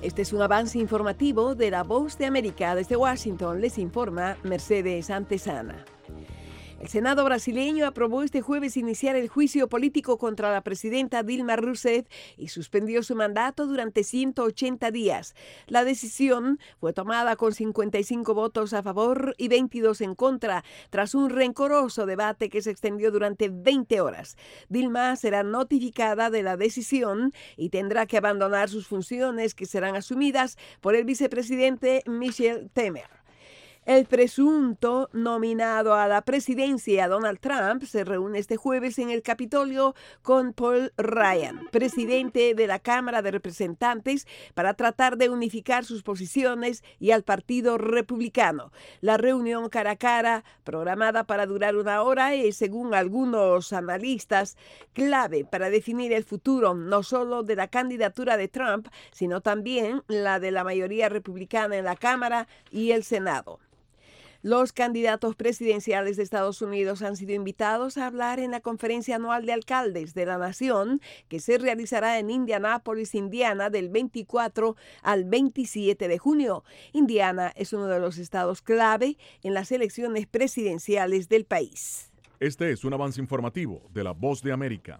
Este es un avance informativo de La Voz de América. Desde Washington les informa Mercedes Antesana. El Senado brasileño aprobó este jueves iniciar el juicio político contra la presidenta Dilma Rousseff y suspendió su mandato durante 180 días. La decisión fue tomada con 55 votos a favor y 22 en contra, tras un rencoroso debate que se extendió durante 20 horas. Dilma será notificada de la decisión y tendrá que abandonar sus funciones, que serán asumidas por el vicepresidente Michel Temer. El presunto nominado a la presidencia, Donald Trump, se reúne este jueves en el Capitolio con Paul Ryan, presidente de la Cámara de Representantes, para tratar de unificar sus posiciones y al Partido Republicano. La reunión cara a cara, programada para durar 1 hora, es, según algunos analistas, clave para definir el futuro no solo de la candidatura de Trump, sino también la de la mayoría republicana en la Cámara y el Senado. Los candidatos presidenciales de Estados Unidos han sido invitados a hablar en la Conferencia Anual de Alcaldes de la Nación, que se realizará en Indianápolis, Indiana, del 24 al 27 de junio. Indiana es uno de los estados clave en las elecciones presidenciales del país. Este es un avance informativo de La Voz de América.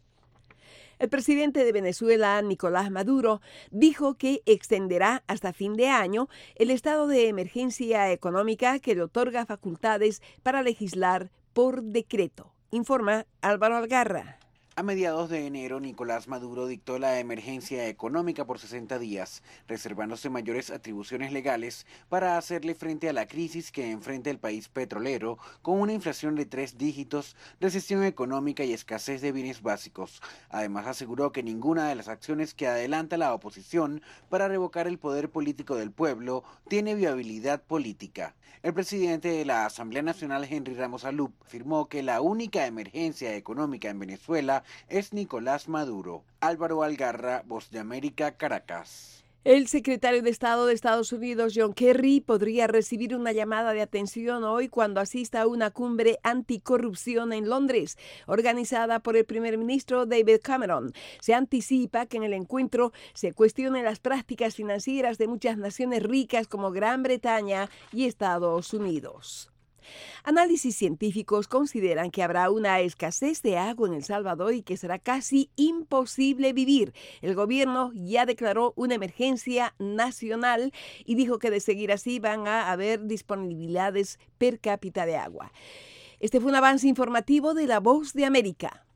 El presidente de Venezuela, Nicolás Maduro, dijo que extenderá hasta fin de año el estado de emergencia económica que le otorga facultades para legislar por decreto. Informa Álvaro Algarra. A mediados de enero, Nicolás Maduro dictó la emergencia económica por 60 días, reservándose mayores atribuciones legales para hacerle frente a la crisis que enfrenta el país petrolero, con una inflación de 3 dígitos, recesión económica y escasez de bienes básicos. Además, aseguró que ninguna de las acciones que adelanta la oposición para revocar el poder político del pueblo tiene viabilidad política. El presidente de la Asamblea Nacional, Henry Ramos Alup, afirmó que la única emergencia económica en Venezuela es Nicolás Maduro. Álvaro Algarra, Voz de América, Caracas. El secretario de Estado de Estados Unidos, John Kerry, podría recibir una llamada de atención hoy cuando asista a una cumbre anticorrupción en Londres, organizada por el primer ministro David Cameron. Se anticipa que en el encuentro se cuestionen las prácticas financieras de muchas naciones ricas como Gran Bretaña y Estados Unidos. Análisis científicos consideran que habrá una escasez de agua en El Salvador y que será casi imposible vivir. El gobierno ya declaró una emergencia nacional y dijo que de seguir así van a haber disponibilidades per cápita de agua. Este fue un avance informativo de La Voz de América.